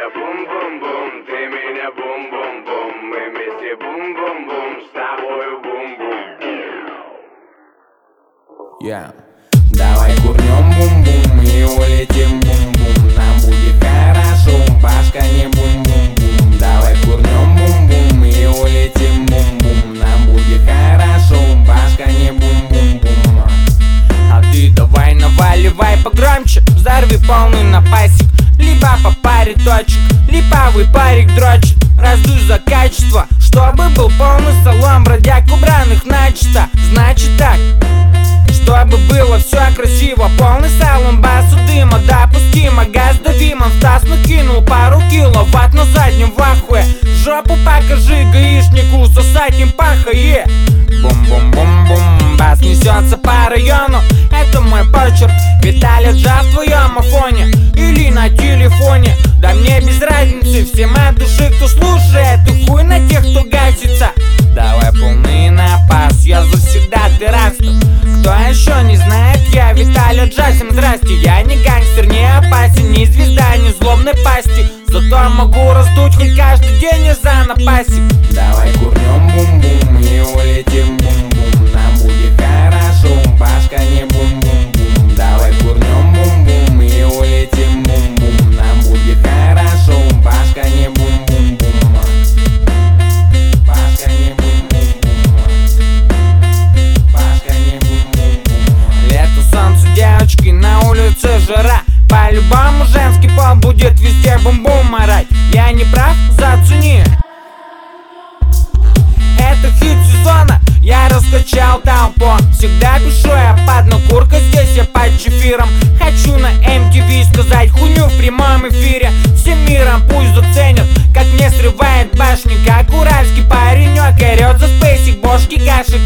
бум-бум-бум, ты меня бум-бум-бум. Мы вместе бум-бум-бум, с тобою бум-бум. Давай курнем бум-бум и улетим бум-бум. Нам будет хорошо, башка не бум-бум-бум. Давай курнем бум-бум и улетим бум-бум. Нам будет хорошо, башка не бум-бум-бум. А ты давай наваливай погромче, взорви полный напасик. Либо по паре точек, липовый парик дрочит. Раздуй за качество, чтобы был полный салон бродяг, убранных начисто. Значит так, чтобы было все красиво, полный салон басу дыма, допустимо, газ давим. Стас накинул пару киловатт на заднем в ахуе. Жопу покажи гаишнику, сосать им пахае. Бум-бум-бум-бум, бас несется по району. Это мой почерк, Виталя Джа в твоем афоне или на телефоне. Да мне без разницы, всем от души, кто слушает, и хуй на тех, кто гасится. Давай полный напас, я завсегда террасту. Кто еще не знает, я Виталя Джа, всем здрасте. Я не гангстер, не опасен, не звезда, не злобной пасти. Зато могу раздуть хоть каждый день из-за напасик. Давай курнем бум-бум и улетим бум-бум. Нам будет хорошо, башка не бум-бум-бум. Давай курнем бум-бум и улетим бум-бум. Нам будет хорошо, башка не бум-бум-бум. Башка не бум-бум-бум. Башка не бум-бум-бум. Лето, солнце, девочки, на улице жара. По-любому женский пол будет везде бум-бум орать. Я не прав, зацени. Это хит сезона, я раскачал толпу. Всегда пишу я под накуркой, здесь я под чефиром. Хочу на MTV сказать хуйню в прямом эфире. Всем миром пусть заценят, как мне срывает башни. Как уральский паренек орет за спейсик, бошки гашек.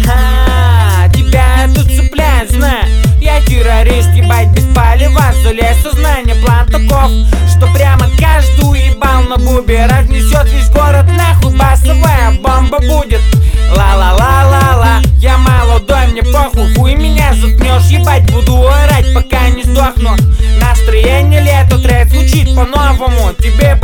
Тебя это цепляет, знаю. Я террорист, ебать без палева, залез сознание. План таков, что прямо каждый уебал на бубе разнесет весь город нахуй, басовая бомба будет. Ла-ла-ла-ла-ла, я молодой, мне похуй, хуй меня заткнешь, ебать буду орать, пока не сдохну. Настроение лето, трек звучит по-новому, тебе